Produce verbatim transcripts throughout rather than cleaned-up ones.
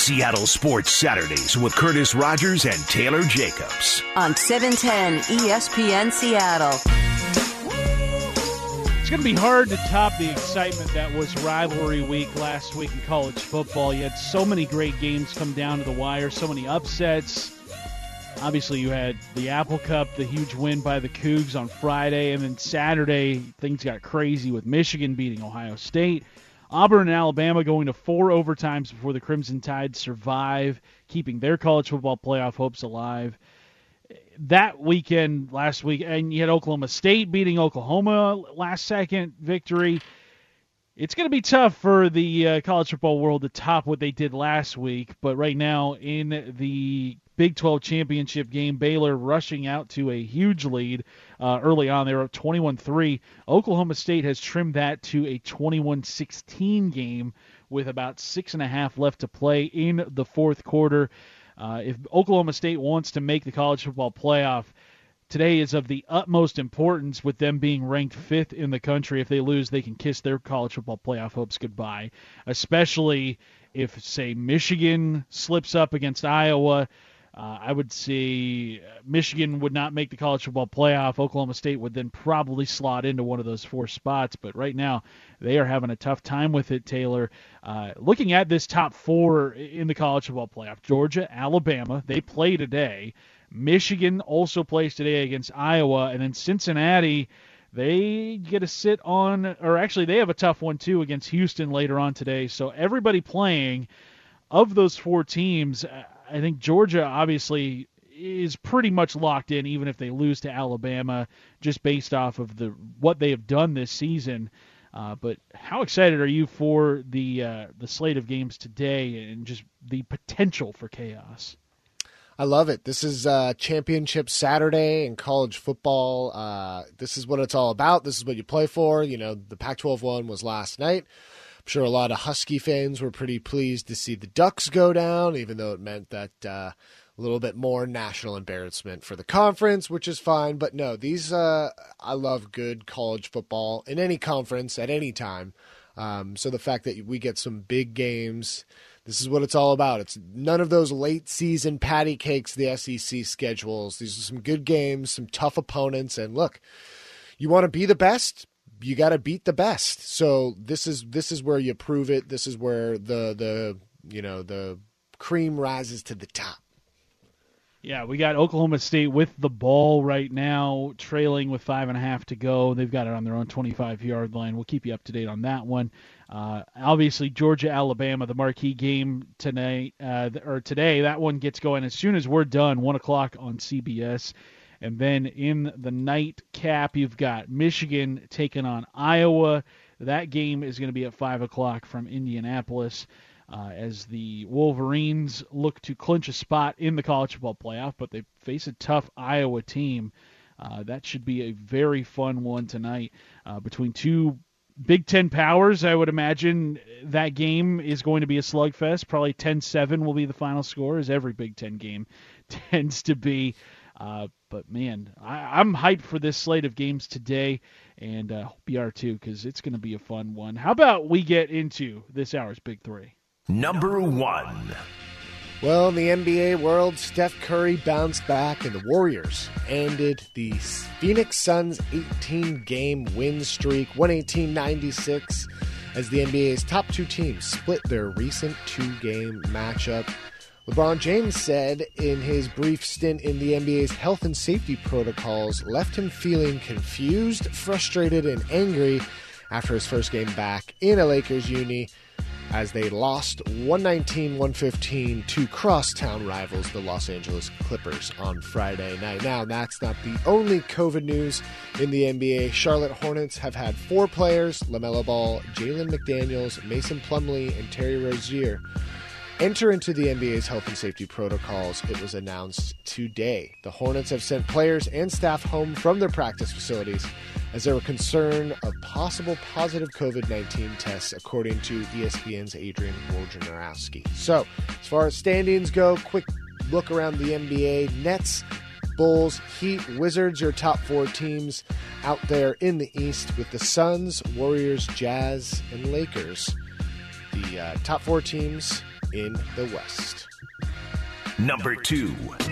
Seattle Sports Saturdays with Curtis Rogers and Taylor Jacobs. On seven ten E S P N Seattle. It's going to be hard to top the excitement that was rivalry week last week in college football. You had so many great games come down to the wire, so many upsets. Obviously, you had the Apple Cup, the huge win by the Cougs on Friday, and then Saturday, things got crazy with Michigan beating Ohio State. Auburn and Alabama going to four overtimes before the Crimson Tide survive, keeping their college football playoff hopes alive. That weekend last week, and you had Oklahoma State beating Oklahoma last second victory. It's going to be tough for the uh, college football world to top what they did last week, but right now in the Big twelve championship game, Baylor rushing out to a huge lead uh, early on. They were up twenty-one three. Oklahoma State has trimmed that to a twenty-one sixteen game with about six and a half left to play in the fourth quarter. Uh, if Oklahoma State wants to make the college football playoff, today is of the utmost importance with them being ranked fifth in the country. If they lose, they can kiss their college football playoff hopes goodbye, especially if, say, Michigan slips up against Iowa. Uh, I would say Michigan would not make the college football playoff. Oklahoma State would then probably slot into one of those four spots. But right now, they are having a tough time with it, Taylor. Uh, looking at this top four in the college football playoff, Georgia, Alabama, they play today. Michigan also plays today against Iowa. And then Cincinnati, they get to sit on, or actually they have a tough one too against Houston later on today. So everybody playing, of those four teams, I think Georgia obviously is pretty much locked in, even if they lose to Alabama, just based off of the what they have done this season. Uh, but how excited are you for the uh, the slate of games today and just the potential for chaos? I love it. This is uh, Championship Saturday in college football. Uh, this is what it's all about. This is what you play for. You know, the Pac twelve one was last night. I'm sure a lot of Husky fans were pretty pleased to see the Ducks go down, even though it meant that uh, a little bit more national embarrassment for the conference, which is fine. But no, these uh, I love good college football in any conference at any time. Um, so the fact that we get some big games, this is what it's all about. It's none of those late season patty cakes, the S E C schedules. These are some good games, some tough opponents. And look, you want to be the best, you got to beat the best. So this is this is where you prove it. This is where the the you know the cream rises to the top. Yeah, we got Oklahoma State with the ball right now, trailing with five and a half to go. They've got it on their own twenty-five-yard line. We'll keep you up to date on that one. Uh, obviously, Georgia, Alabama, the marquee game tonight uh, or today. That one gets going as soon as we're done, one o'clock on C B S. And then in the nightcap, you've got Michigan taking on Iowa. That game is going to be at five o'clock from Indianapolis uh, as the Wolverines look to clinch a spot in the college football playoff, but they face a tough Iowa team. Uh, that should be a very fun one tonight uh, between two Big Ten powers. I would imagine that game is going to be a slugfest. Probably ten seven will be the final score, as every Big Ten game tends to be. Uh, but, man, I, I'm hyped for this slate of games today, and uh, hope you are too, because it's going to be a fun one. How about we get into this hour's Big Three? Number one. Well, in the N B A world, Steph Curry bounced back, and the Warriors ended the Phoenix Suns' eighteen-game win streak, one eighteen ninety-six, as the N B A's top two teams split their recent two-game matchup. LeBron James said in his brief stint in the N B A's health and safety protocols left him feeling confused, frustrated, and angry after his first game back in a Lakers uni as they lost one nineteen one fifteen to crosstown rivals, the Los Angeles Clippers, on Friday night. Now, that's not the only COVID news in the N B A. Charlotte Hornets have had four players, LaMelo Ball, Jalen McDaniels, Mason Plumlee, and Terry Rozier, enter into the N B A's health and safety protocols. It was announced today. The Hornets have sent players and staff home from their practice facilities as there were concern of possible positive COVID nineteen tests, according to E S P N's Adrian Wojnarowski. So, as far as standings go, quick look around the N B A. Nets, Bulls, Heat, Wizards, your top four teams out there in the East, with the Suns, Warriors, Jazz, and Lakers. The uh, top four teams in the West. Number two.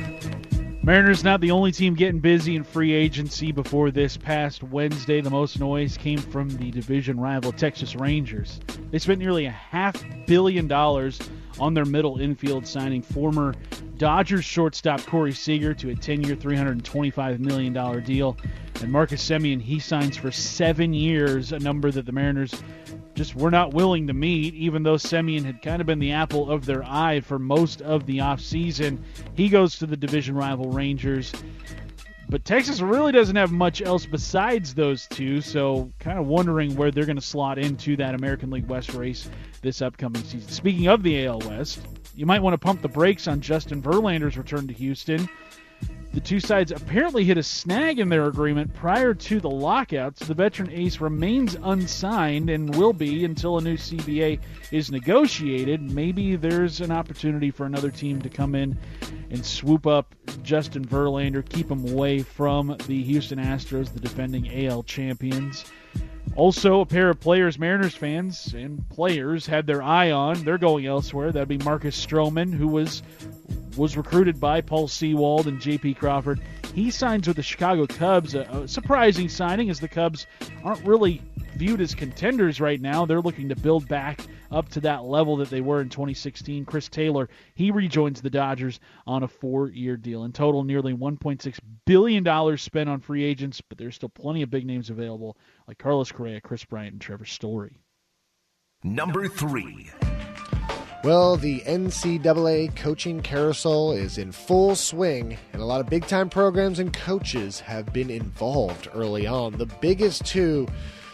Mariners not the only team getting busy in free agency. Before this past Wednesday, the most noise came from the division rival Texas Rangers. They spent nearly a half billion dollars on their middle infield, signing former Dodgers shortstop Corey Seager to a ten-year, three hundred twenty-five million dollars deal. And Marcus Semien, he signs for seven years, a number that the Mariners just were not willing to meet, even though Semien had kind of been the apple of their eye for most of the offseason. He goes to the division rival Rangers. But Texas really doesn't have much else besides those two, so kind of wondering where they're going to slot into that American League West race this upcoming season. Speaking of the A L West, you might want to pump the brakes on Justin Verlander's return to Houston. The two sides apparently hit a snag in their agreement prior to the lockouts. The veteran ace remains unsigned and will be until a new C B A is negotiated. Maybe there's an opportunity for another team to come in and swoop up Justin Verlander, keep him away from the Houston Astros, the defending A L champions. Also, a pair of players Mariners fans and players had their eye on. They're going elsewhere. That'd be Marcus Stroman, who was was recruited by Paul Sewald and J P Crawford. He signs with the Chicago Cubs, a, a surprising signing as the Cubs aren't really viewed as contenders right now. They're looking to build back up to that level that they were in twenty sixteen. Chris Taylor, he rejoins the Dodgers on a four-year deal. In total, nearly one point six billion dollars spent on free agents, but there's still plenty of big names available like Carlos Correa, Chris Bryant, and Trevor Story. Number three. Well, the N C double A coaching carousel is in full swing, and a lot of big-time programs and coaches have been involved early on. The biggest two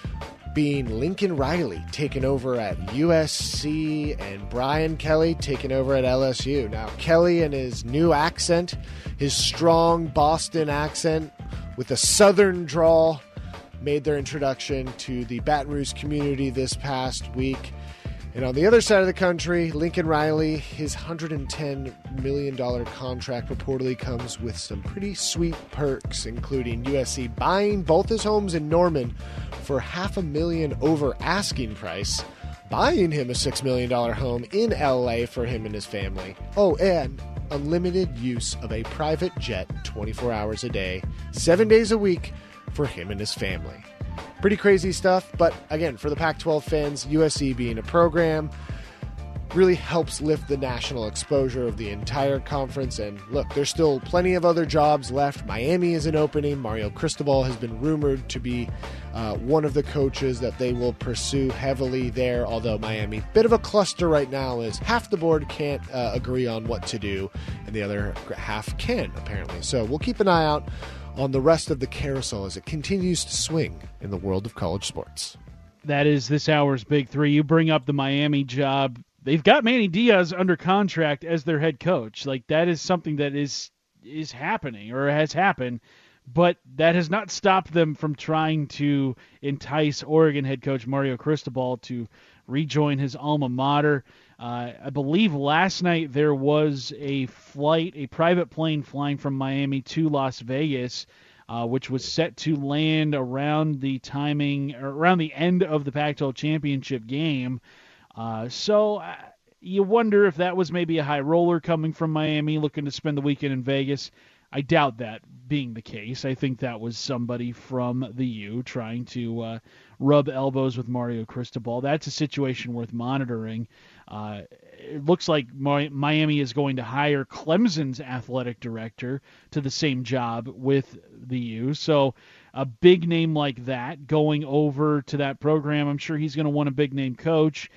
being Lincoln Riley taking over at U S C and Brian Kelly taking over at L S U. Now, Kelly and his new accent, his strong Boston accent with a southern drawl, made their introduction to the Baton Rouge community this past week. And on the other side of the country, Lincoln Riley, his one hundred ten million dollars contract reportedly comes with some pretty sweet perks, including U S C buying both his homes in Norman for half a million over asking price, buying him a six million dollars home in L A for him and his family. Oh, and unlimited use of a private jet twenty-four hours a day, seven days a week for him and his family. Pretty crazy stuff, but again, for the Pac twelve fans, U S C being a program really helps lift the national exposure of the entire conference. And look, there's still plenty of other jobs left. Miami is an opening. Mario Cristobal has been rumored to be uh, one of the coaches that they will pursue heavily there, although Miami, bit of a cluster right now, is half the board can't uh, agree on what to do, and the other half can, apparently. So we'll keep an eye out on the rest of the carousel as it continues to swing in the world of college sports. That is this hour's Big Three. You bring up the Miami job. They've got Manny Diaz under contract as their head coach. Like, that is something that is is happening or has happened, but that has not stopped them from trying to entice Oregon head coach Mario Cristobal to rejoin his alma mater. Uh, I believe last night there was a flight, a private plane flying from Miami to Las Vegas, uh, which was set to land around the timing, or around the end of the Pac twelve championship game. Uh, so uh, you wonder if that was maybe a high roller coming from Miami looking to spend the weekend in Vegas. I doubt that being the case. I think that was somebody from the U trying to uh, rub elbows with Mario Cristobal. That's a situation worth monitoring. Uh, it looks like Miami is going to hire Clemson's athletic director to the same job with the U. So a big name like that going over to that program, I'm sure he's going to want a big name coach.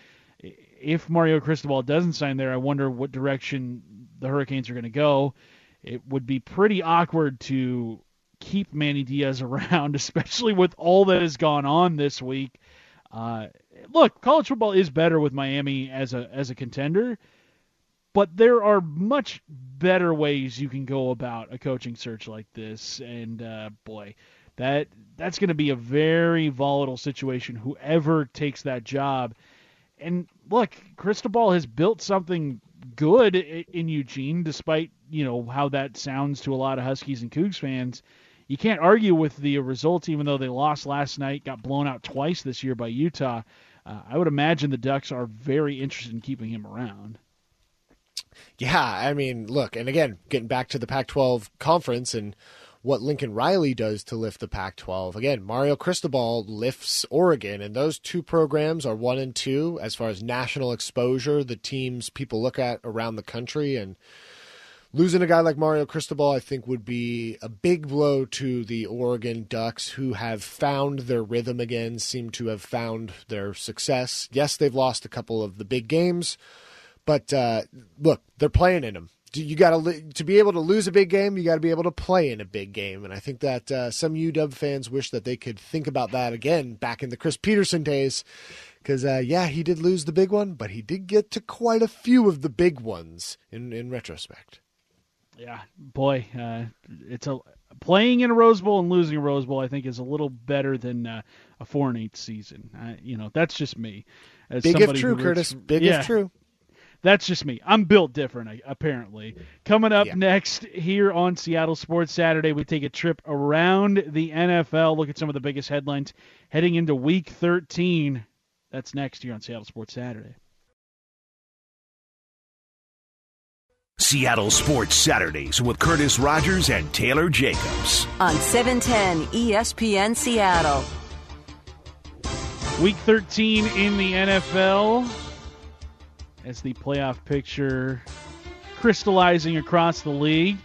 If Mario Cristobal doesn't sign there, I wonder what direction the Hurricanes are going to go. It would be pretty awkward to keep Manny Diaz around, especially with all that has gone on this week. Uh, look, college football is better with Miami as a as a contender, but there are much better ways you can go about a coaching search like this. And uh, boy, that that's going to be a very volatile situation, whoever takes that job. And look, Cristobal has built something good in Eugene, despite, you know, how that sounds to a lot of Huskies and Cougs fans. You can't argue with the results, even though they lost last night, got blown out twice this year by Utah. Uh, I would imagine the Ducks are very interested in keeping him around. Yeah, I mean, look, and again, getting back to the Pac twelve conference and what Lincoln Riley does to lift the Pac twelve. Again, Mario Cristobal lifts Oregon, and those two programs are one and two as far as national exposure, the teams people look at around the country. And losing a guy like Mario Cristobal, I think, would be a big blow to the Oregon Ducks, who have found their rhythm again, seem to have found their success. Yes, they've lost a couple of the big games, but uh, look, they're playing in them. You got to to be able to lose a big game. You got to be able to play in a big game, and I think that uh, some U W fans wish that they could think about that again back in the Chris Peterson days, because uh, yeah, he did lose the big one, but he did get to quite a few of the big ones in in retrospect. Yeah, boy, uh, it's a playing in a Rose Bowl and losing a Rose Bowl, I think, is a little better than uh, a four and eight season. Uh, you know, that's just me. As big if true, roots, Curtis. Big yeah. if true. That's just me. I'm built different, apparently. Coming up yeah. next here on Seattle Sports Saturday, we take a trip around the N F L, look at some of the biggest headlines heading into Week thirteen. That's next here on Seattle Sports Saturday. Seattle Sports Saturdays with Curtis Rogers and Taylor Jacobs. On seven ten E S P N Seattle. Week thirteen in the N F L. As the playoff picture crystallizing across the league.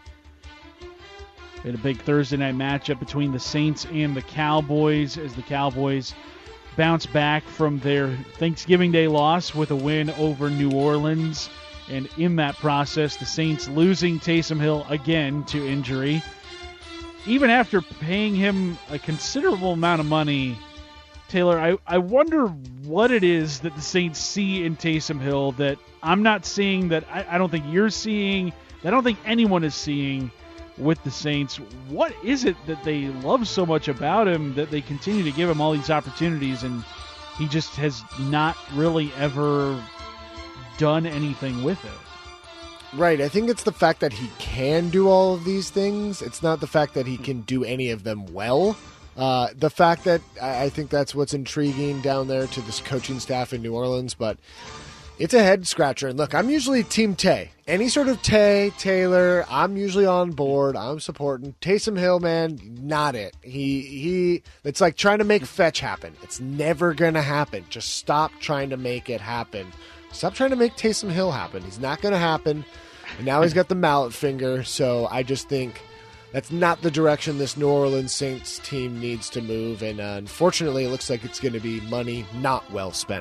We had a big Thursday night matchup between the Saints and the Cowboys as the Cowboys bounce back from their Thanksgiving Day loss with a win over New Orleans. And in that process, the Saints losing Taysom Hill again to injury. Even after paying him a considerable amount of money, Taylor, I, I wonder what it is that the Saints see in Taysom Hill that I'm not seeing, that I, I don't think you're seeing, that I don't think anyone is seeing with the Saints. What is it that they love so much about him that they continue to give him all these opportunities and he just has not really ever done anything with it? Right. I think it's the fact that he can do all of these things. It's not the fact that he can do any of them well. Uh, the fact that I think that's what's intriguing down there to this coaching staff in New Orleans, but it's a head scratcher. And look, I'm usually Team Tay. Any sort of Tay, Taylor, I'm usually on board. I'm supporting. Taysom Hill, man, not it. He he. It's like trying to make fetch happen. It's never gonna happen. Just stop trying to make it happen. Stop trying to make Taysom Hill happen. He's not gonna happen. And now he's got the mallet finger. So I just think that's not the direction this New Orleans Saints team needs to move, and uh, unfortunately it looks like it's going to be money not well spent.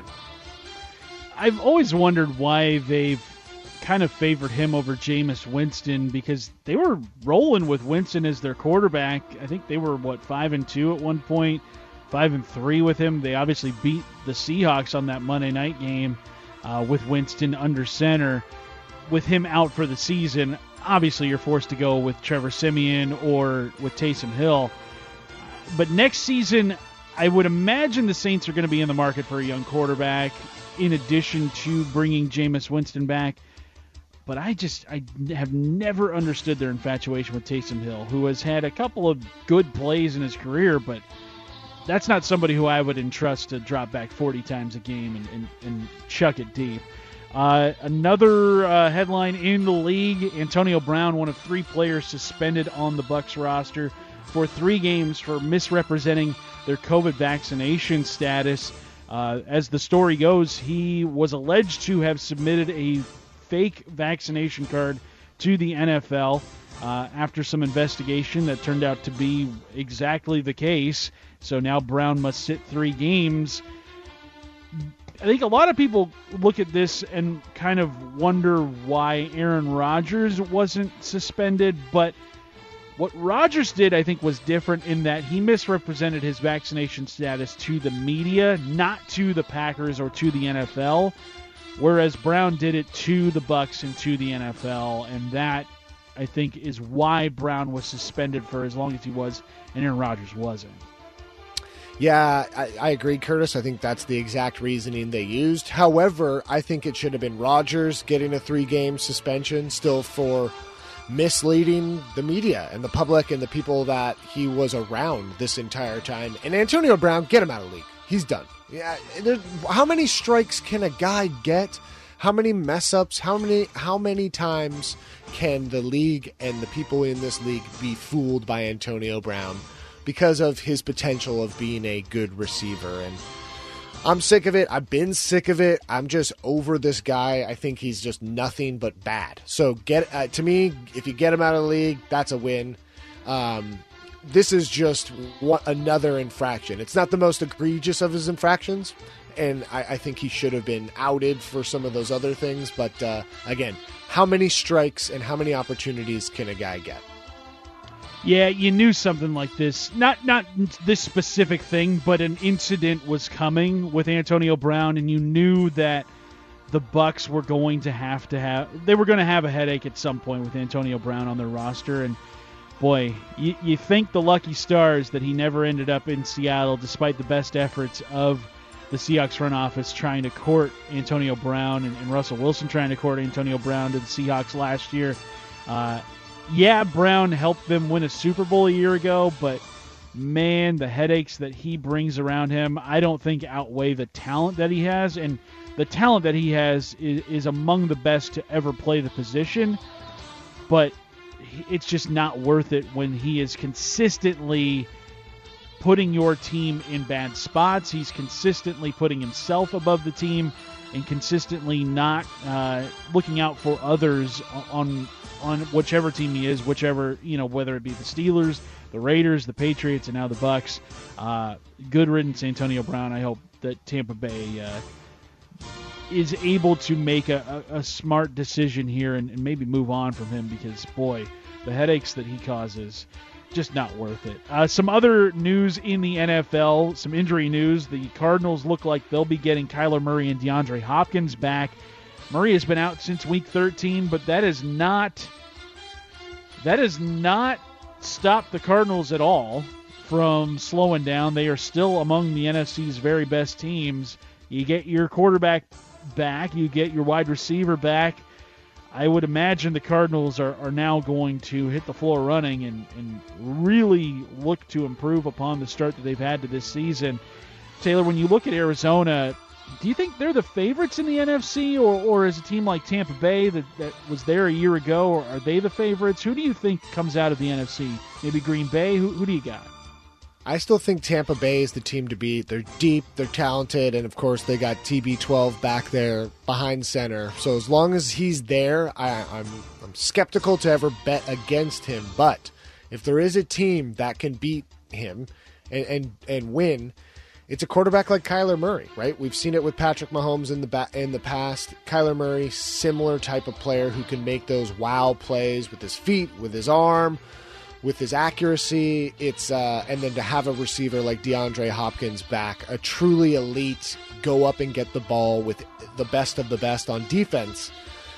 I've always wondered why they've kind of favored him over Jameis Winston, because they were rolling with Winston as their quarterback. I think they were, what, five and two at one point, five and three with him. They obviously beat the Seahawks on that Monday night game uh, with Winston under center. With him out for the season, obviously you're forced to go with Trevor Siemian or with Taysom Hill. But next season, I would imagine the Saints are going to be in the market for a young quarterback in addition to bringing Jameis Winston back. But I just I have never understood their infatuation with Taysom Hill, who has had a couple of good plays in his career, but that's not somebody who I would entrust to drop back forty times a game and, and, and chuck it deep. Uh, another uh, headline in the league, Antonio Brown, one of three players suspended on the Bucs roster for three games for misrepresenting their COVID vaccination status. Uh, as the story goes, he was alleged to have submitted a fake vaccination card to the N F L uh, after some investigation that turned out to be exactly the case. So now Brown must sit three games. I think a lot of people look at this and kind of wonder why Aaron Rodgers wasn't suspended, but what Rodgers did, I think, was different in that he misrepresented his vaccination status to the media, not to the Packers or to the N F L, whereas Brown did it to the Bucs and to the N F L, and that, I think, is why Brown was suspended for as long as he was and Aaron Rodgers wasn't. Yeah, I, I agree, Curtis. I think that's the exact reasoning they used. However, I think it should have been Rodgers getting a three-game suspension still for misleading the media and the public and the people that he was around this entire time. And Antonio Brown, get him out of the league. He's done. Yeah, how many strikes can a guy get How many mess ups, how many how many times can the league and the people in this league be fooled by Antonio Brown because of his potential of being a good receiver? And I'm sick of it. I've been sick of it. I'm just over this guy. I think he's just nothing but bad. So get uh, to me, if you get him out of the league, that's a win. Um, this is just one, another infraction. It's not the most egregious of his infractions, and I, I think he should have been outed for some of those other things. But uh, again, how many strikes and how many opportunities can a guy get? Yeah, you knew something like this. Not not this specific thing, but an incident was coming with Antonio Brown, and you knew that the Bucs were going to have to have they were going to have a headache at some point with Antonio Brown on their roster. And boy, you, you thank the lucky stars that he never ended up in Seattle, despite the best efforts of the Seahawks front office trying to court Antonio Brown and, and Russell Wilson trying to court Antonio Brown to the Seahawks last year. Uh, Yeah, Brown helped them win a Super Bowl a year ago, but man, the headaches that he brings around him, I don't think outweigh the talent that he has. And the talent that he has is, is among the best to ever play the position, but it's just not worth it when he is consistently putting your team in bad spots. He's consistently putting himself above the team and consistently not uh, looking out for others on on whichever team he is, whichever, you know, whether it be the Steelers, the Raiders, the Patriots, and now the Bucs. Uh, good riddance, Antonio Brown. I hope that Tampa Bay uh, is able to make a, a, a smart decision here and, and maybe move on from him because, boy, the headaches that he causes, just not worth it. Uh, some other news in the N F L, some injury news. The Cardinals look like they'll be getting Kyler Murray and DeAndre Hopkins back. Murray has been out since week thirteen, but that is not that has not stopped the Cardinals at all from slowing down. They are still among the N F C's very best teams. You get your quarterback back, you get your wide receiver back. I would imagine the Cardinals are, are now going to hit the floor running and, and really look to improve upon the start that they've had to this season. Taylor, when you look at Arizona, do you think they're the favorites in the N F C, or, or is a team like Tampa Bay that, that was there a year ago, or are they the favorites? Who do you think comes out of the N F C? Maybe Green Bay? Who, who do you got? I still think Tampa Bay is the team to beat. They're deep, they're talented, and of course they got T B twelve back there behind center. So as long as he's there, I, I'm, I'm skeptical to ever bet against him. But if there is a team that can beat him and, and, and win, it's a quarterback like Kyler Murray, right? We've seen it with Patrick Mahomes in the ba- in the past. Kyler Murray, similar type of player who can make those wow plays with his feet, with his arm, with his accuracy. It's uh, and then to have a receiver like DeAndre Hopkins back, a truly elite, go up and get the ball with the best of the best on defense.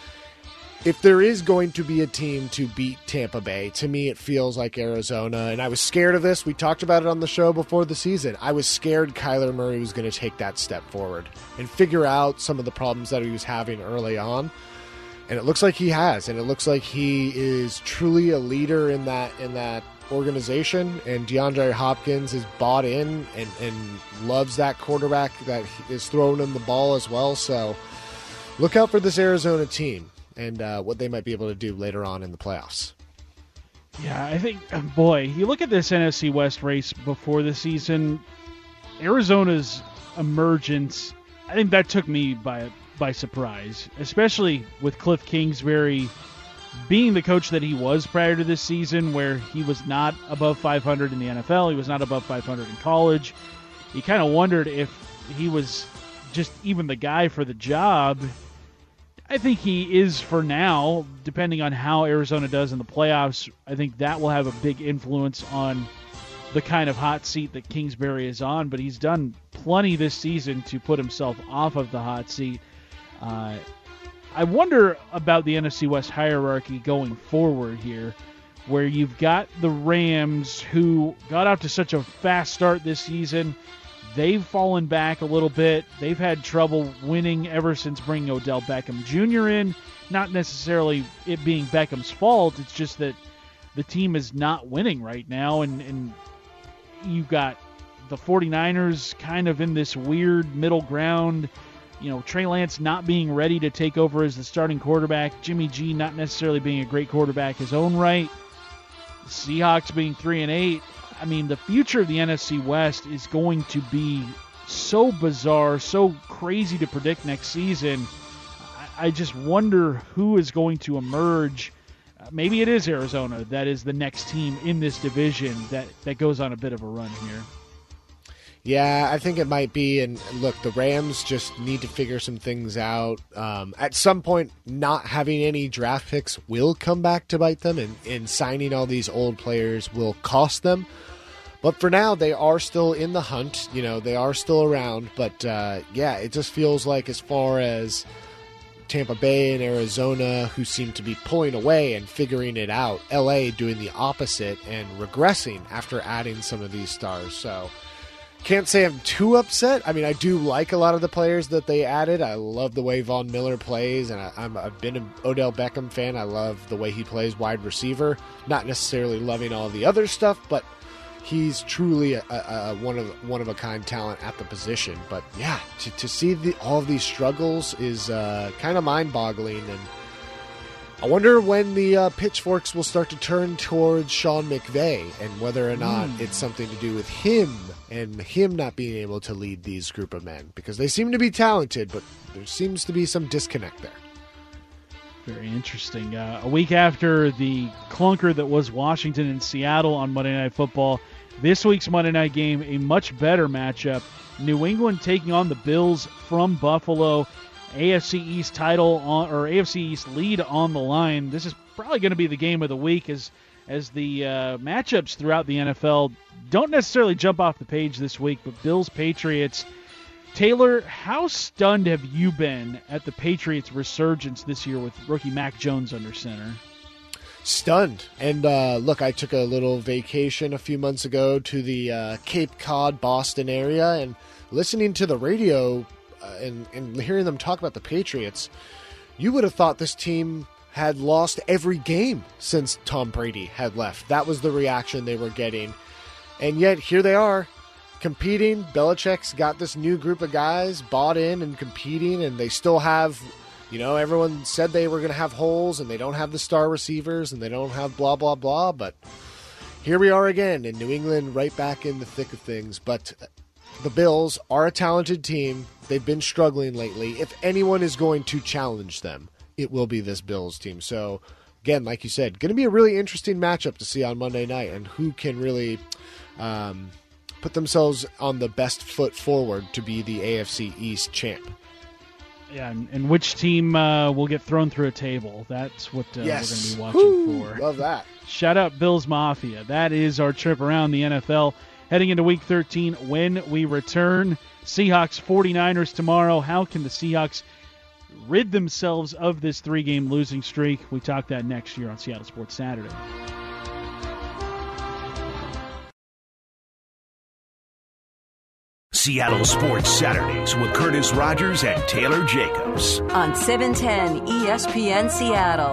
If there is going to be a team to beat Tampa Bay, to me it feels like Arizona. And I was scared of this. We talked about it on the show before the season. I was scared Kyler Murray was going to take that step forward and figure out some of the problems that he was having early on. And it looks like he has. And it looks like he is truly a leader in that in that organization. And DeAndre Hopkins is bought in and, and loves that quarterback that is throwing him the ball as well. So look out for this Arizona team and uh, what they might be able to do later on in the playoffs. Yeah, I think, boy, you look at this N F C West race before the season, Arizona's emergence, I think that took me by by surprise, especially with Cliff Kingsbury being the coach that he was prior to this season, where he was not above five hundred in the N F L, he was not above five hundred in college. You kind of wondered if he was just even the guy for the job. I think he is for now, depending on how Arizona does in the playoffs. I think that will have a big influence on the kind of hot seat that Kingsbury is on, but he's done plenty this season to put himself off of the hot seat. Uh, I wonder about the N F C West hierarchy going forward here, where you've got the Rams, who got off to such a fast start this season. They've fallen back a little bit. They've had trouble winning ever since bringing Odell Beckham Junior in. Not necessarily it being Beckham's fault. It's just that the team is not winning right now. And, and you've got the 49ers kind of in this weird middle ground You know, Trey Lance not being ready to take over as the starting quarterback. Jimmy G not necessarily being a great quarterback his own right. The Seahawks being three and eight. I mean, the future of the N F C West is going to be so bizarre, so crazy to predict next season. I, I just wonder who is going to emerge. Uh, maybe it is Arizona that is the next team in this division that, that goes on a bit of a run here. Yeah, I think it might be. And look, the Rams just need to figure some things out. Um, at some point, not having any draft picks will come back to bite them, and, and signing all these old players will cost them. But for now, they are still in the hunt. You know, they are still around. But uh, yeah, it just feels like as far as Tampa Bay and Arizona, who seem to be pulling away and figuring it out, L A doing the opposite and regressing after adding some of these stars. So can't say I'm too upset. I mean, I do like a lot of the players that they added. I love the way Von Miller plays, and I, I'm, I've been an Odell Beckham fan. I love the way he plays wide receiver. Not necessarily loving all the other stuff, but he's truly a, a, a one of one of a kind talent at the position. But yeah, to, to see the, all of these struggles is uh, kind of mind boggling, and I wonder when the uh, pitchforks will start to turn towards Sean McVay and whether or not mm. it's something to do with him and him not being able to lead these group of men, because they seem to be talented, but there seems to be some disconnect there. Very interesting. Uh, a week after the clunker that was Washington and Seattle on Monday Night Football, this week's Monday night game, a much better matchup. New England taking on the Bills from Buffalo. A F C East title on, or A F C East lead on the line. This is probably going to be the game of the week, as as the uh, matchups throughout the N F L don't necessarily jump off the page this week. But Bills Patriots. Taylor, how stunned have you been at the Patriots' resurgence this year with rookie Mac Jones under center? Stunned. And uh, look, I took a little vacation a few months ago to the uh, Cape Cod, Boston area, and listening to the radio uh, and, and hearing them talk about the Patriots, you would have thought this team had lost every game since Tom Brady had left. That was the reaction they were getting. And yet, here they are, competing. Belichick's got this new group of guys bought in and competing, and they still have, you know, everyone said they were going to have holes, and they don't have the star receivers, and they don't have blah, blah, blah, but here we are again in New England, right back in the thick of things. But the Bills are a talented team. They've been struggling lately. If anyone is going to challenge them, it will be this Bills team. So, again, like you said, going to be a really interesting matchup to see on Monday night, and who can really um, put themselves on the best foot forward to be the A F C East champ. Yeah, and, and which team uh, will get thrown through a table. That's what uh, yes. we're going to be watching Woo, for. Love that. Shout out Bills Mafia. That is our trip around the N F L. Heading into Week thirteen when we return. Seahawks forty-niners tomorrow. How can the Seahawks rid themselves of this three-game losing streak? We talk that next year on Seattle Sports Saturday. Seattle Sports Saturdays with Curtis Rogers and Taylor Jacobs on seven ten E S P N Seattle.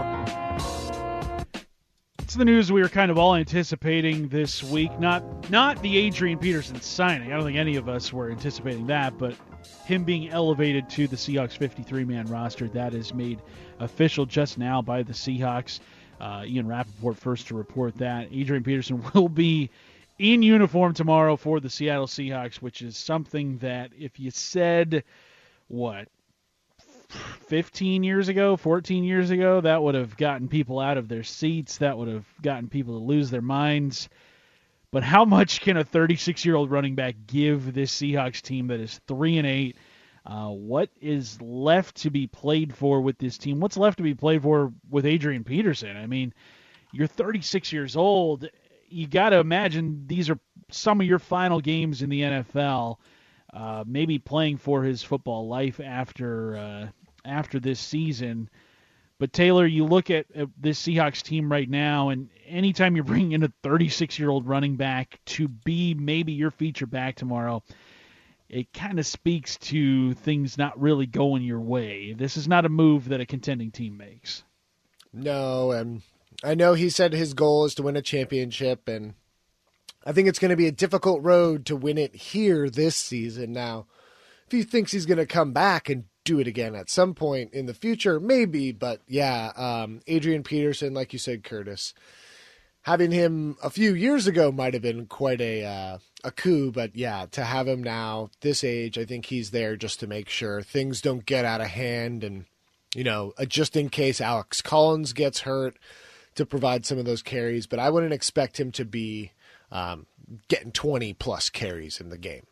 It's the news we were kind of all anticipating this week. Not not the Adrian Peterson signing. I don't think any of us were anticipating that, but him being elevated to the Seahawks fifty-three man roster. That is made official just now by the Seahawks. Uh, Ian Rappaport first to report that. Adrian Peterson will be in uniform tomorrow for the Seattle Seahawks, which is something that if you said, what, fifteen years ago, fourteen years ago, that would have gotten people out of their seats. That would have gotten people to lose their minds. But how much can a thirty-six-year-old running back give this Seahawks team that is three and eight? Uh, what is left to be played for with this team? What's left to be played for with Adrian Peterson? I mean, you're thirty-six years old. You got to imagine these are some of your final games in the N F L. Uh, maybe playing for his football life after uh, after this season. But Taylor, you look at, at this Seahawks team right now, and anytime you're bringing in a thirty-six-year-old running back to be maybe your feature back tomorrow, it kind of speaks to things not really going your way. This is not a move that a contending team makes. No, and I know he said his goal is to win a championship, and I think it's going to be a difficult road to win it here this season. Now, if he thinks he's going to come back and do it again at some point in the future, maybe. But yeah, um, Adrian Peterson, like you said, Curtis, having him a few years ago might have been quite a uh, a coup. But yeah, to have him now, this age, I think he's there just to make sure things don't get out of hand, and you know, just in case Alex Collins gets hurt, to provide some of those carries. But I wouldn't expect him to be um, getting twenty plus carries in the game.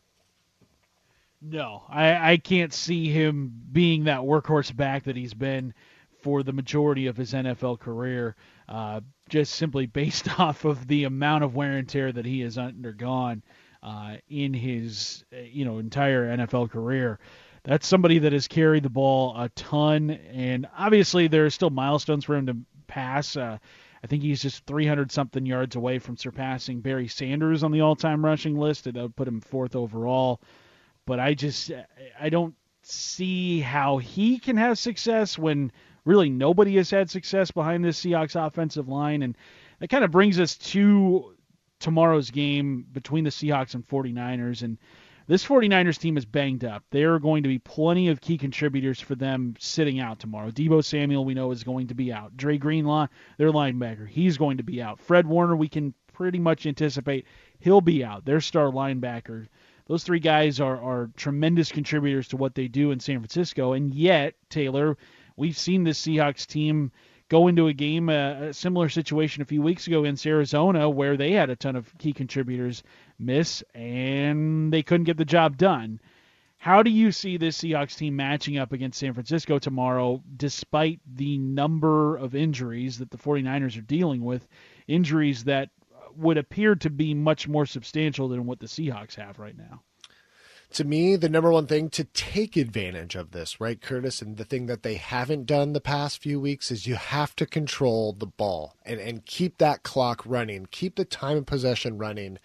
No, I, I can't see him being that workhorse back that he's been for the majority of his N F L career, uh, just simply based off of the amount of wear and tear that he has undergone uh, in his you know entire N F L career. That's somebody that has carried the ball a ton, and obviously there are still milestones for him to pass. Uh, I think he's just three hundred something yards away from surpassing Barry Sanders on the all-time rushing list. That would put him fourth overall. But I just, I don't see how he can have success when really nobody has had success behind this Seahawks offensive line. And that kind of brings us to tomorrow's game between the Seahawks and 49ers. And this 49ers team is banged up. There are going to be plenty of key contributors for them sitting out tomorrow. Deebo Samuel, we know, is going to be out. Dre Greenlaw, their linebacker, he's going to be out. Fred Warner, we can pretty much anticipate he'll be out. Their star linebacker. Those three guys are, are tremendous contributors to what they do in San Francisco. And yet, Taylor, we've seen this Seahawks team go into a game, a, a similar situation a few weeks ago in Arizona, where they had a ton of key contributors miss, and they couldn't get the job done. How do you see this Seahawks team matching up against San Francisco tomorrow, despite the number of injuries that the 49ers are dealing with, injuries that would appear to be much more substantial than what the Seahawks have right now? To me, the number one thing to take advantage of this, right, Curtis, and the thing that they haven't done the past few weeks is you have to control the ball and, and keep that clock running, keep the time of possession running,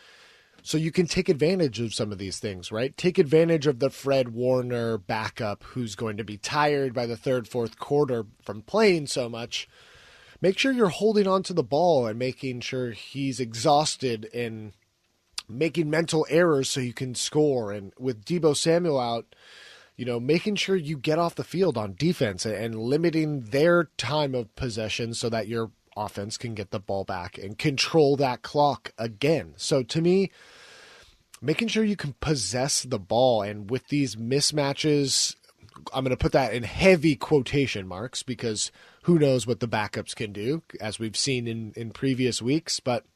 so you can take advantage of some of these things, right? Take advantage of the Fred Warner backup who's going to be tired by the third, fourth quarter from playing so much. Make sure you're holding on to the ball and making sure he's exhausted and making mental errors so you can score. And with Deebo Samuel out, you know, making sure you get off the field on defense and limiting their time of possession so that your offense can get the ball back and control that clock again. So to me, making sure you can possess the ball, and with these mismatches, I'm going to put that in heavy quotation marks because who knows what the backups can do, as we've seen in, in previous weeks. But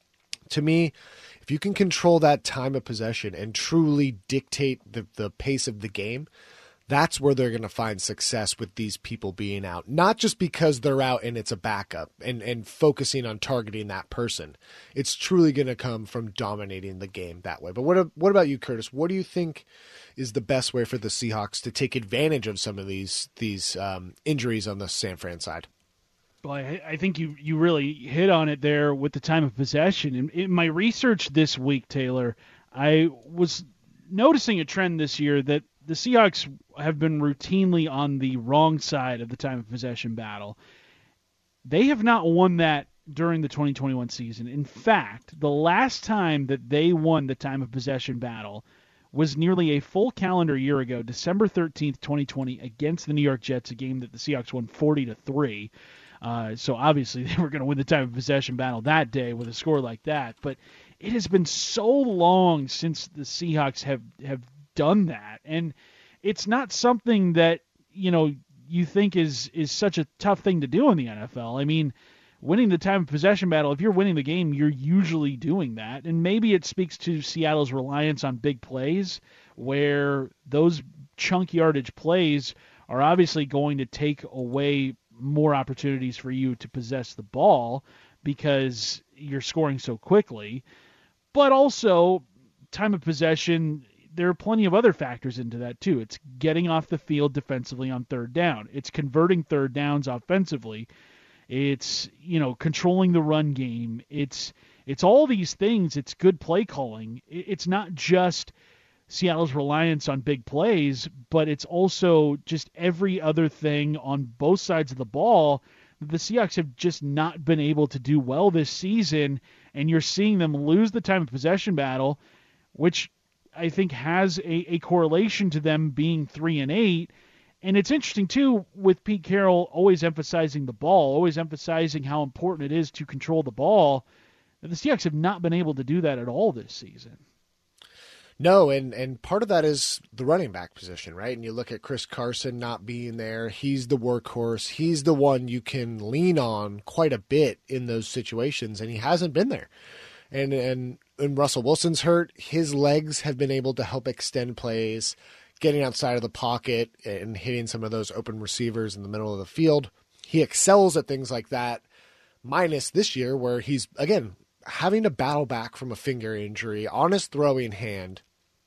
to me, if you can control that time of possession and truly dictate the, the pace of the game, that's where they're going to find success with these people being out. Not just because they're out and it's a backup and, and focusing on targeting that person. It's truly going to come from dominating the game that way. But what what about you, Curtis? What do you think is the best way for the Seahawks to take advantage of some of these these um, injuries on the San Fran side? Well, I, I think you, you really hit on it there with the time of possession. In, in my research this week, Taylor, I was noticing a trend this year that the Seahawks have been routinely on the wrong side of the time of possession battle. They have not won that during the twenty twenty-one season. In fact, the last time that they won the time of possession battle was nearly a full calendar year ago, December thirteenth, twenty twenty, against the New York Jets, a game that the Seahawks won forty to three. Uh, so obviously they were going to win the time of possession battle that day with a score like that. But it has been so long since the Seahawks have, have done that. And it's not something that, you know, you think is, is such a tough thing to do in the N F L. I mean, winning the time of possession battle, if you're winning the game, you're usually doing that. And maybe it speaks to Seattle's reliance on big plays, where those chunk yardage plays are obviously going to take away more opportunities for you to possess the ball because you're scoring so quickly. But also, time of possession, there are plenty of other factors into that too. It's getting off the field defensively on third down. It's converting third downs offensively. It's, you know, controlling the run game. It's it's all these things. It's good play calling. It's not just Seattle's reliance on big plays, but it's also just every other thing on both sides of the ball that the Seahawks have just not been able to do well this season, and you're seeing them lose the time of possession battle, which I think has a, a correlation to them being three and eight, And it's interesting, too, with Pete Carroll always emphasizing the ball, always emphasizing how important it is to control the ball. The Seahawks have not been able to do that at all this season. No, and, and part of that is the running back position, right? And you look at Chris Carson not being there. He's the workhorse. He's the one you can lean on quite a bit in those situations, and he hasn't been there. And and, and Russell Wilson's hurt. His legs have been able to help extend plays, getting outside of the pocket and hitting some of those open receivers in the middle of the field. He excels at things like that, minus this year where he's, again, having to battle back from a finger injury on his throwing hand.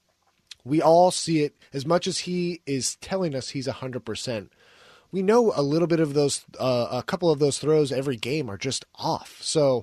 We all see it. As much as he is telling us he's one hundred percent, we know a little bit of those, uh, a couple of those throws every game are just off. So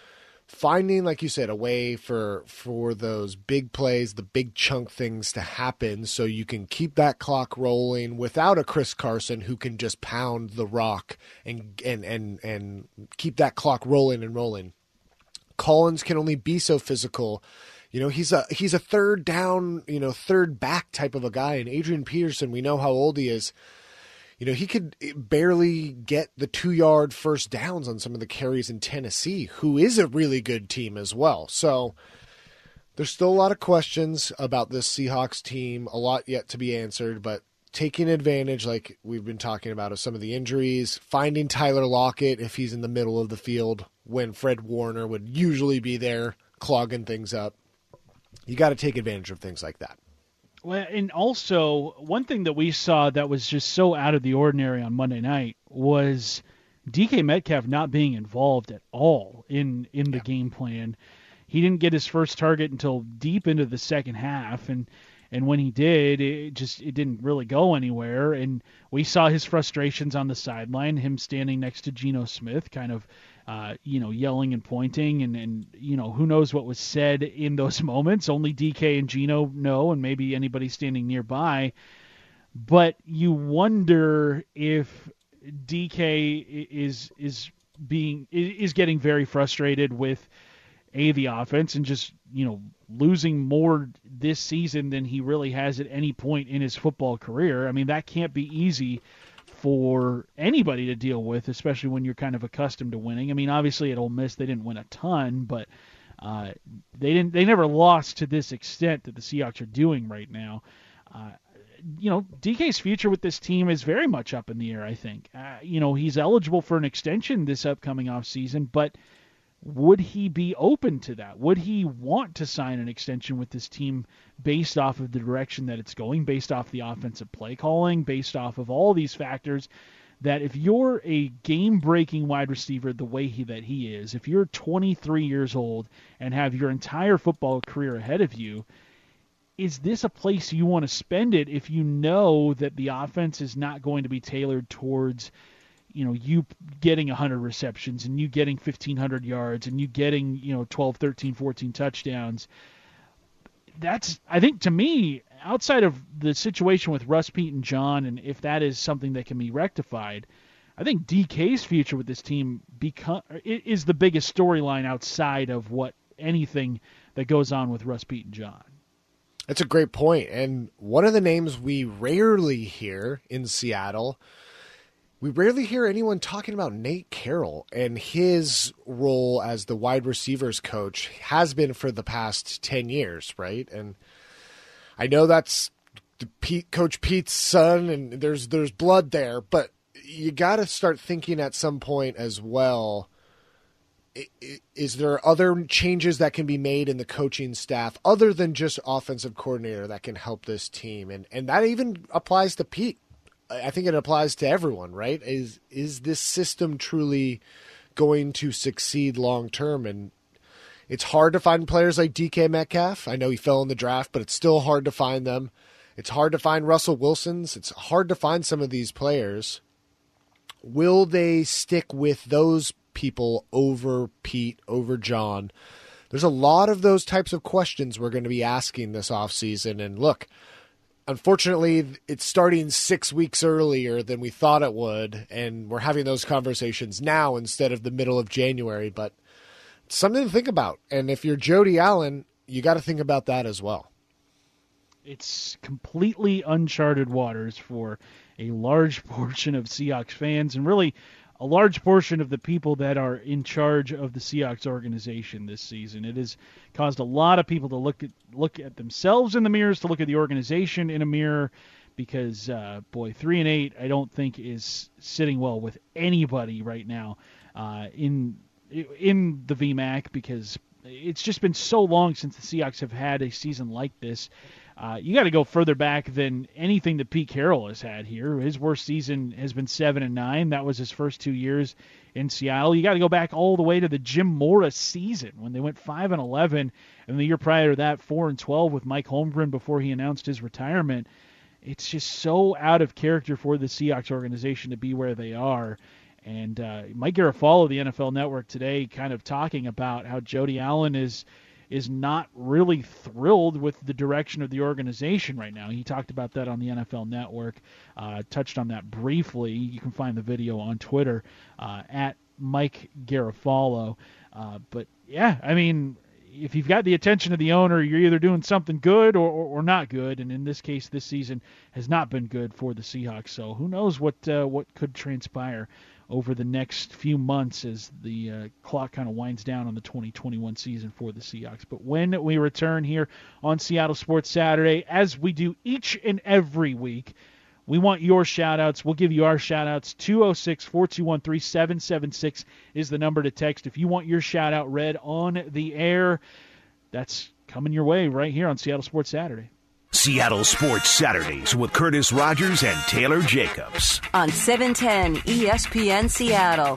finding, like you said, a way for for those big plays, the big chunk things to happen so you can keep that clock rolling without a Chris Carson who can just pound the rock and and and, and keep that clock rolling and rolling. Collins can only be so physical. You know, he's a he's a third down, you know, third back type of a guy. And Adrian Peterson, we know how old he is. You know, he could barely get the two-yard first downs on some of the carries in Tennessee, who is a really good team as well. So there's still a lot of questions about this Seahawks team, a lot yet to be answered, but taking advantage, like we've been talking about, of some of the injuries, finding Tyler Lockett if he's in the middle of the field when Fred Warner would usually be there clogging things up. You got to take advantage of things like that. Well, and also, one thing that we saw that was just so out of the ordinary on Monday night was D K Metcalf not being involved at all in, in the yeah. game plan. He didn't get his first target until deep into the second half, and and when he did, it just it didn't really go anywhere. And we saw his frustrations on the sideline, him standing next to Geno Smith, kind of Uh, you know, yelling and pointing, and, and, you know, who knows what was said in those moments. Only D K and Geno know, and maybe anybody standing nearby. But you wonder if D K is is being is getting very frustrated with a the offense and just, you know, losing more this season than he really has at any point in his football career. I mean, that can't be easy for anybody to deal with, especially when you're kind of accustomed to winning. I mean, obviously at Ole Miss they didn't win a ton, but uh, they didn't. They never lost to this extent that the Seahawks are doing right now. Uh, you know, D K's future with this team is very much up in the air, I think. Uh, you know, he's eligible for an extension this upcoming offseason, but would he be open to that? Would he want to sign an extension with this team based off of the direction that it's going, based off the offensive play calling, based off of all these factors that if you're a game-breaking wide receiver the way he, that he is, if you're twenty-three years old and have your entire football career ahead of you, is this a place you want to spend it if you know that the offense is not going to be tailored towards, you know, you getting one hundred receptions and you getting fifteen hundred yards and you getting, you know, twelve, thirteen, fourteen touchdowns? That's, I think, to me, outside of the situation with Russ, Pete, and John, and if that is something that can be rectified, I think D K's future with this team become, is the biggest storyline outside of what anything that goes on with Russ, Pete, and John. That's a great point. And one of the names we rarely hear in Seattle, we rarely hear anyone talking about Nate Carroll, and his role as the wide receivers coach has been for the past ten years, right? And I know that's Pete, Coach Pete's son, and there's there's blood there, but you got to start thinking at some point as well, is there other changes that can be made in the coaching staff other than just offensive coordinator that can help this team? And and that even applies to Pete. I think it applies to everyone, right? Is is this system truly going to succeed long term? And it's hard to find players like D K Metcalf. I know he fell in the draft, but it's still hard to find them. It's hard to find Russell Wilson's. It's hard to find some of these players. Will they stick with those people over Pete, over John? There's a lot of those types of questions we're going to be asking this offseason. And look, unfortunately, it's starting six weeks earlier than we thought it would, and we're having those conversations now instead of the middle of January, but it's something to think about. And if you're Jody Allen, you got to think about that as well. It's completely uncharted waters for a large portion of Seahawks fans and really a large portion of the people that are in charge of the Seahawks organization this season. It has caused a lot of people to look at look at themselves in the mirrors, to look at the organization in a mirror, because, uh, boy, three and eight I don't think is sitting well with anybody right now uh, in in the V MAC, because it's just been so long since the Seahawks have had a season like this. Uh, you got to go further back than anything that Pete Carroll has had here. His worst season has been seven and nine. That was his first two years in Seattle. You got to go back all the way to the Jim Mora season when they went five and eleven, and the year prior to that, four and twelve with Mike Holmgren before he announced his retirement. It's just so out of character for the Seahawks organization to be where they are. And uh, Mike Garafolo of the N F L Network today kind of talking about how Jody Allen is is not really thrilled with the direction of the organization right now. He talked about that on the N F L Network, uh, touched on that briefly. You can find the video on Twitter uh, at Mike Garafolo. Uh, but, yeah, I mean, if you've got the attention of the owner, you're either doing something good or, or, or not good. And in this case, this season has not been good for the Seahawks. So who knows what uh, what could transpire over the next few months as the uh, clock kind of winds down on the twenty twenty-one season for the Seahawks. But when we return here on Seattle Sports Saturday, as we do each and every week, we want your shout-outs. We'll give you our shout-outs. two oh six, four two one, three seven seven six is the number to text. If you want your shout-out read on the air, that's coming your way right here on Seattle Sports Saturday. Seattle Sports Saturdays with Curtis Rogers and Taylor Jacobs. On seven ten E S P N Seattle.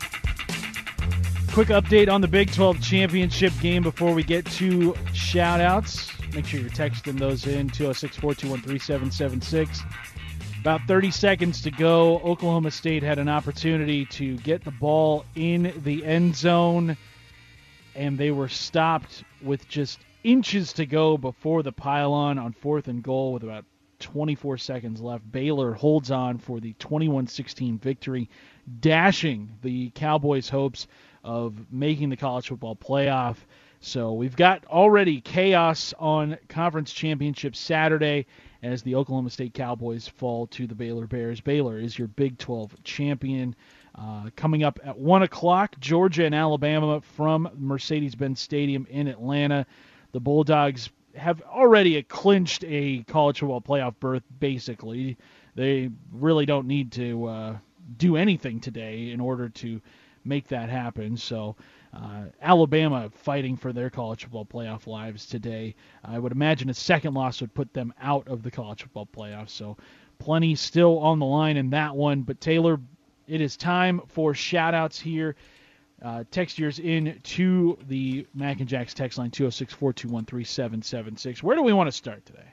Quick update on the Big twelve championship game before we get to shout-outs. Make sure you're texting those in, two oh six, four two one, three seven seven six. About thirty seconds to go. Oklahoma State had an opportunity to get the ball in the end zone, and they were stopped with just inches to go before the pylon on fourth and goal with about twenty-four seconds left. Baylor holds on for the twenty-one sixteen victory, dashing the Cowboys' hopes of making the college football playoff. So we've got already chaos on Conference Championship Saturday as the Oklahoma State Cowboys fall to the Baylor Bears. Baylor is your Big twelve champion. Uh, coming up at one o'clock, Georgia and Alabama from Mercedes-Benz Stadium in Atlanta. The Bulldogs have already clinched a college football playoff berth, basically. They really don't need to uh, do anything today in order to make that happen. So uh, Alabama fighting for their college football playoff lives today. I would imagine a second loss would put them out of the college football playoffs. So plenty still on the line in that one. But Taylor, it is time for shout-outs here. Uh, text yours in to the Mac and Jack's text line, two oh six, four two one, three seven seven six. Where do we want to start today?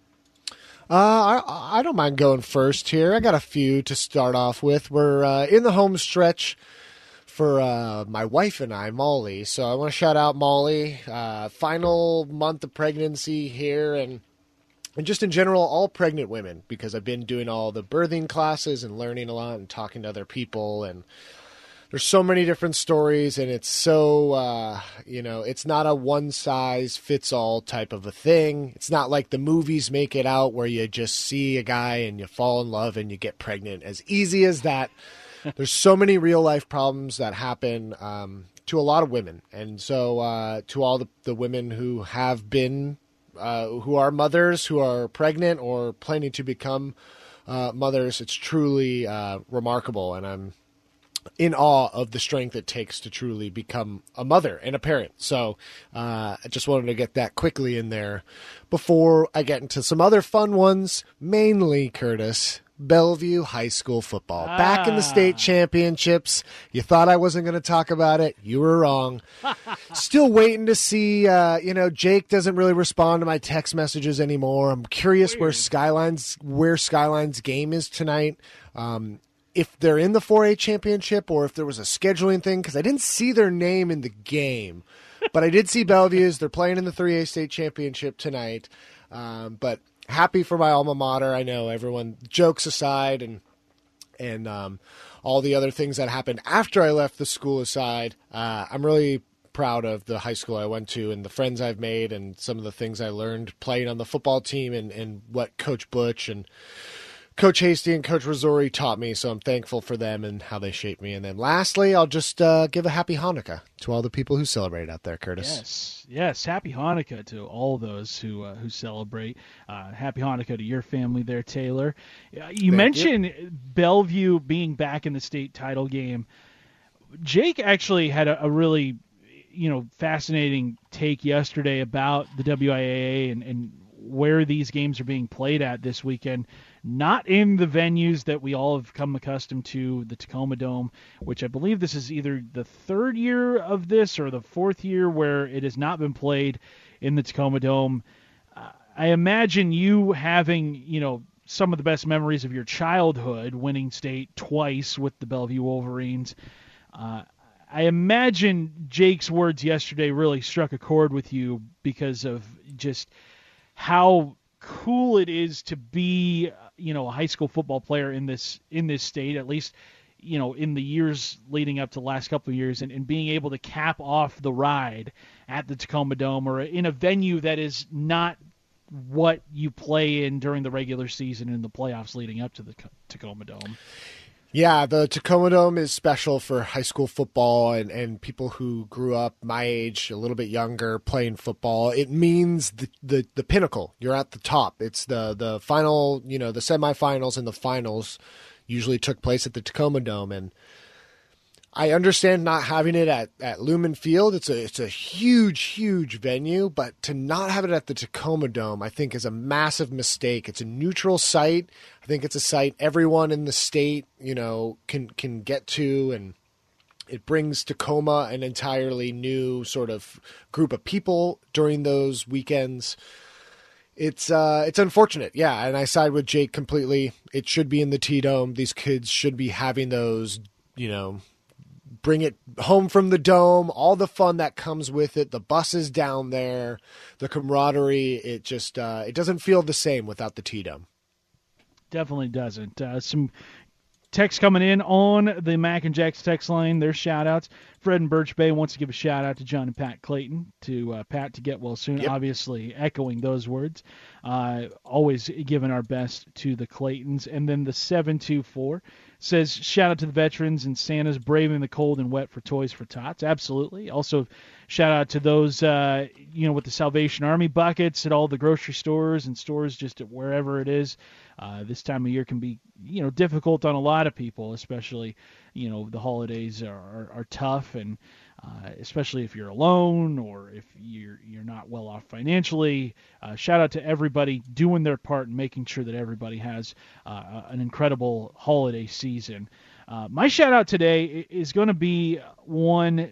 Uh, I, I don't mind going first here. I got a few to start off with. We're uh, in the home stretch for uh, my wife and I, Molly. So I want to shout out Molly. Uh, final month of pregnancy here, and and just in general, all pregnant women, because I've been doing all the birthing classes and learning a lot and talking to other people, and there's so many different stories, and it's so, uh, you know, it's not a one-size-fits-all type of a thing. It's not like the movies make it out where you just see a guy and you fall in love and you get pregnant. As easy as that. There's so many real-life problems that happen um, to a lot of women. And so uh, to all the, the women who have been, uh, who are mothers, who are pregnant or planning to become uh, mothers, it's truly uh, remarkable, and I'm in awe of the strength it takes to truly become a mother and a parent. So uh, I just wanted to get that quickly in there before I get into some other fun ones, mainly, Curtis, Bellevue High School football. Ah. Back in the state championships. You thought I wasn't going to talk about it. You were wrong. Still waiting to see, uh, you know, Jake doesn't really respond to my text messages anymore. I'm curious Weird. where Skyline's, where Skyline's game is tonight. Um, if they're in the four A championship or if there was a scheduling thing, because I didn't see their name in the game. But I did see Bellevue's. They're playing in the three A state championship tonight. Um, but happy for my alma mater. I know everyone, jokes aside and and um, all the other things that happened after I left the school aside, uh, I'm really proud of the high school I went to and the friends I've made and some of the things I learned playing on the football team and, and what Coach Butch and Coach Hasty and Coach Rizzori taught me, so I'm thankful for them and how they shaped me. And then lastly, I'll just uh, give a happy Hanukkah to all the people who celebrate out there, Curtis. Yes, yes. Happy Hanukkah to all those who uh, who celebrate. Uh, happy Hanukkah to your family there, Taylor. Uh, you Thank mentioned you. Bellevue being back in the state title game. Jake actually had a, a really, you know, fascinating take yesterday about the W I A A and, and where these games are being played at this weekend. Not in the venues that we all have come accustomed to, the Tacoma Dome, which I believe this is either the third year of this or the fourth year where it has not been played in the Tacoma Dome. Uh, I imagine you having, you know, some of the best memories of your childhood, winning state twice with the Bellevue Wolverines. Uh, I imagine Jake's words yesterday really struck a chord with you because of just how cool it is to be, you know, a high school football player in this in this state, at least, you know, in the years leading up to the last couple of years, and, and being able to cap off the ride at the Tacoma Dome or in a venue that is not what you play in during the regular season and the playoffs leading up to the Tacoma Dome. Yeah, the Tacoma Dome is special for high school football and, and people who grew up my age, a little bit younger, playing football. It means the, the, the pinnacle. You're at the top. It's the, the final, you know, the semifinals and the finals usually took place at the Tacoma Dome. And I understand not having it at, at Lumen Field. It's a it's a huge, huge venue, but to not have it at the Tacoma Dome, I think, is a massive mistake. It's a neutral site. I think it's a site everyone in the state, you know, can can get to, and it brings Tacoma an entirely new sort of group of people during those weekends. It's uh, it's unfortunate, yeah, and I side with Jake completely. It should be in the T-Dome. These kids should be having those, you know, bring it home from the Dome, all the fun that comes with it, the buses down there, the camaraderie. It just uh, it doesn't feel the same without the T-Dome. Definitely doesn't. Uh, some text coming in on the Mac and Jack's text line. Their shout-outs. Fred in Birch Bay wants to give a shout-out to John and Pat Clayton, to uh, Pat to get well soon, yep. Obviously echoing those words. Uh, always giving our best to the Claytons. And then the seven two four says, shout out to the veterans and Santa's braving the cold and wet for Toys for Tots. Absolutely. Also, shout out to those, uh, you know, with the Salvation Army buckets at all the grocery stores and stores just at wherever it is. Uh, this time of year can be, you know, difficult on a lot of people, especially, you know, the holidays are, are, are tough, and uh, especially if you're alone or if you're you're not well off financially. Uh, shout out to everybody doing their part and making sure that everybody has uh, an incredible holiday season. Uh, my shout out today is going to be one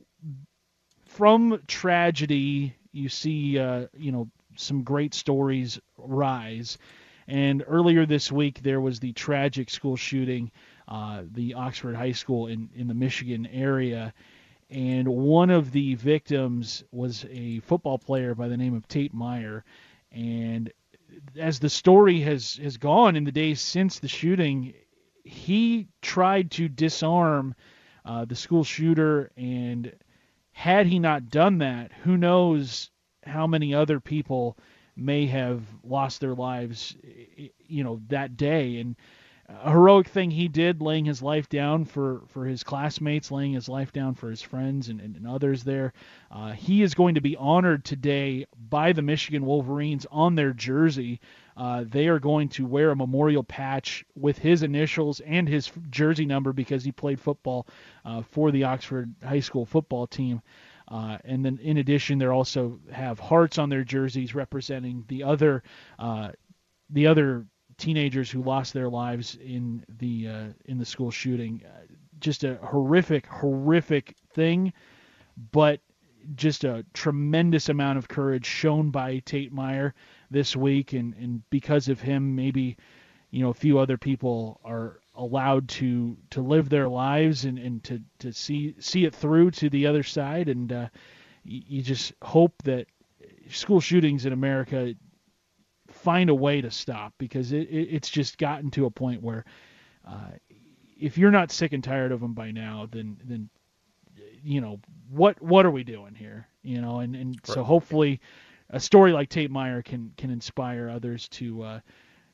from tragedy. You see, uh, you know, some great stories rise. And earlier this week, there was the tragic school shooting, uh, the Oxford High School in, in the Michigan area. And one of the victims was a football player by the name of Tate Meyer. And as the story has, has gone in the days since the shooting, he tried to disarm uh, the school shooter. And had he not done that, who knows how many other people may have lost their lives, you know, that day. And a heroic thing he did, laying his life down for, for his classmates, laying his life down for his friends and, and, and others there. Uh, he is going to be honored today by the Michigan Wolverines on their jersey. Uh, they are going to wear a memorial patch with his initials and his jersey number because he played football uh, for the Oxford High School football team. Uh, and then, in addition, they also have hearts on their jerseys representing the other, uh, the other teenagers who lost their lives in the uh, in the school shooting. Uh, just a horrific, horrific thing, but just a tremendous amount of courage shown by Tate Meyer this week, and, and because of him, maybe, you know, a few other people are allowed to to live their lives and, and to, to see see it through to the other side. And uh, you, you just hope that school shootings in America find a way to stop, because it, it, it's just gotten to a point where uh, if you're not sick and tired of them by now, then then you know what what are we doing here? You know, and, and right. So hopefully a story like Tate Meyer can can inspire others to uh,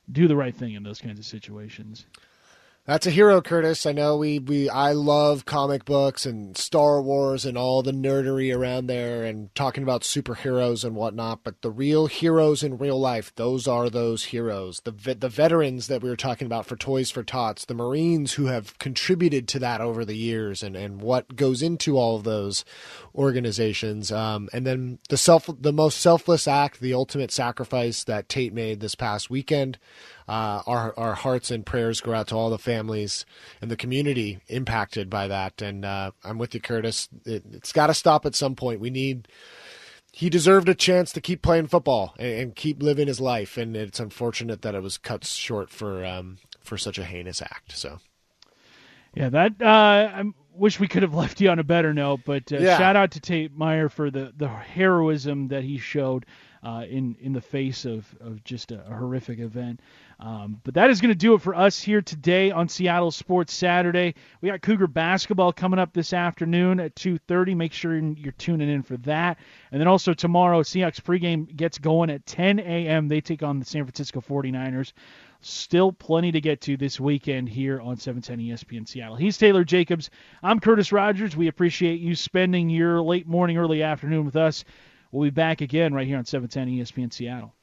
do the right thing in those kinds of situations. That's a hero, Curtis. I know we, we I love comic books and Star Wars and all the nerdery around there and talking about superheroes and whatnot, but the real heroes in real life, those are those heroes. The the veterans that we were talking about for Toys for Tots, the Marines who have contributed to that over the years and, and what goes into all of those organizations. Um, and then the self the most selfless act, the ultimate sacrifice that Tate made this past weekend. Uh, our our hearts and prayers go out to all the families and the community impacted by that. And uh, I'm with you, Curtis. It, it's got to stop at some point. We need. He deserved a chance to keep playing football and, and keep living his life. And it's unfortunate that it was cut short for um, for such a heinous act. So, yeah, that uh, I wish we could have left you on a better note. But uh, yeah. shout out to Tate Myre for the the heroism that he showed uh, in in the face of of just a, a horrific event. Um, but that is going to do it for us here today on Seattle Sports Saturday. We got Cougar basketball coming up this afternoon at two thirty. Make sure you're tuning in for that. And then also tomorrow, Seahawks pregame gets going at ten a.m. They take on the San Francisco forty-niners. Still plenty to get to this weekend here on seven ten E S P N Seattle. He's Taylor Jacobs. I'm Curtis Rogers. We appreciate you spending your late morning, early afternoon with us. We'll be back again right here on seven ten E S P N Seattle.